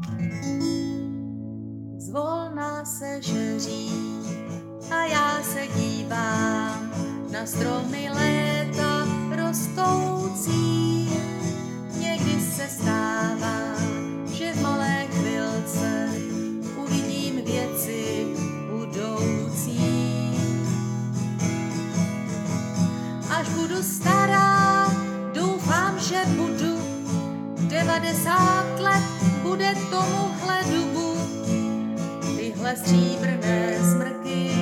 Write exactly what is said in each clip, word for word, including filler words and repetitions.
Zvolna se žeří a já se dívám na stromy léta rostoucí. Někdy se stává, že v malé chvilce uvidím věci budoucí. Až budu stará, doufám, že budu devadesát let, bude tomuhle dubu. Tyhle stříbrné smrky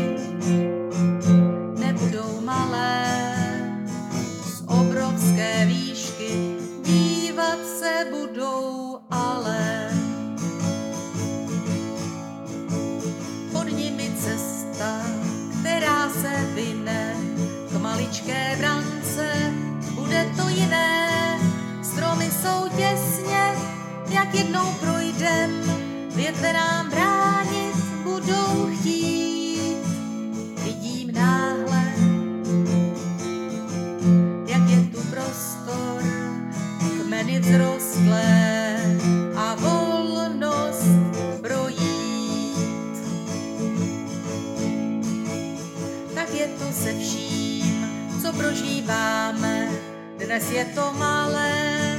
nebudou malé, z obrovské výšky dívat se budou ale. Pod nimi cesta, která se vyne k maličké brance, bude to jiné. Stromy jsou těsně, jak jednou projdem, větve nám bránit budou chtít. Vidím náhle, jak je tu prostor, kmeny vzrostlé a volnost projít. Tak je to se vším, co prožíváme, dnes je to malé.